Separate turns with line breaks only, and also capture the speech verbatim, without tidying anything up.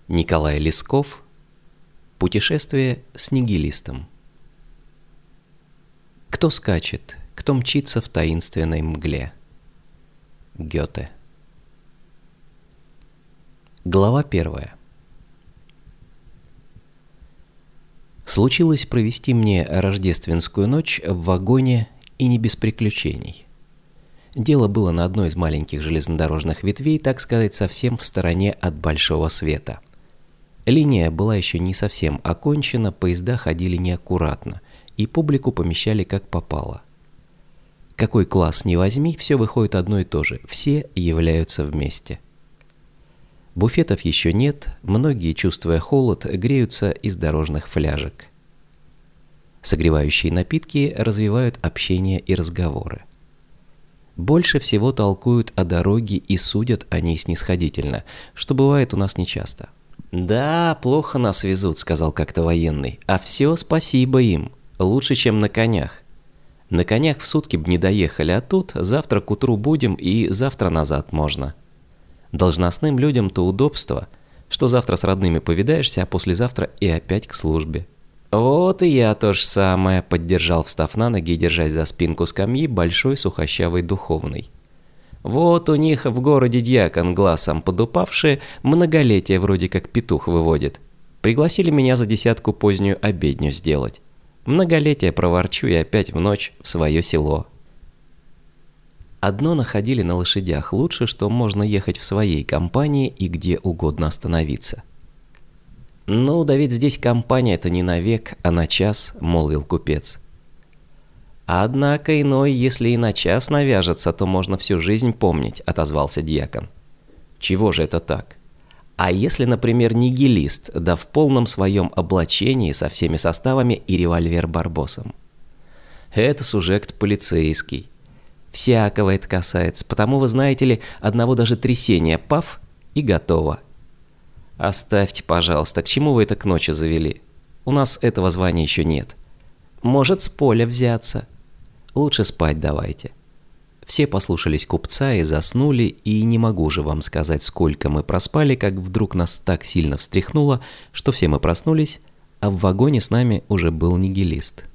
Николай Лесков. Путешествие с нигилистом. Кто скачет, кто мчится в таинственной мгле. Гёте. Глава первая. Случилось провести мне рождественскую ночь в вагоне и не без приключений. Дело было на одной из маленьких железнодорожных ветвей, так сказать, совсем в стороне от большого света. Линия была еще не совсем окончена, поезда ходили неаккуратно, и публику помещали как попало. Какой класс ни возьми, все выходит одно и то же, все являются вместе. Буфетов еще нет, многие, чувствуя холод, греются из дорожных фляжек. Согревающие напитки развивают общение и разговоры. Больше всего толкуют о дороге и судят о ней снисходительно, что бывает у нас нечасто. «Да, плохо нас везут», — сказал как-то военный, — «а все спасибо им, лучше, чем на конях. На конях в сутки б не доехали, а тут завтра к утру будем и завтра назад можно. Должностным людям-то удобство, что завтра с родными повидаешься, а послезавтра и опять к службе». «Вот и я то же самое», — поддержал, встав на ноги и держась за спинку скамьи, большой сухощавый духовный. «Вот у них в городе дьякон, глазом подупавший, многолетие вроде как петух выводит. Пригласили меня за десятку позднюю обедню сделать. Многолетие проворчу и опять в ночь в свое село». Одно находили на лошадях, лучше, что можно ехать в своей компании и где угодно остановиться. «Ну, да ведь здесь компания-то не на век, а на час», — молвил купец. «Однако иной, если и на час навяжется, то можно всю жизнь помнить», — отозвался дьякон. «Чего же это так? А если, например, нигилист, да в полном своем облачении со всеми составами и револьвер барбосом? Это субъект полицейский. Всякого это касается, потому, вы знаете ли, одного даже трясения паф и готово. Оставьте, пожалуйста, к чему вы это к ночи завели? У нас этого звания еще нет. Может, с поля взяться. Лучше спать давайте». Все послушались купца и заснули, и не могу же вам сказать, сколько мы проспали, как вдруг нас так сильно встряхнуло, что все мы проснулись, а в вагоне с нами уже был нигилист.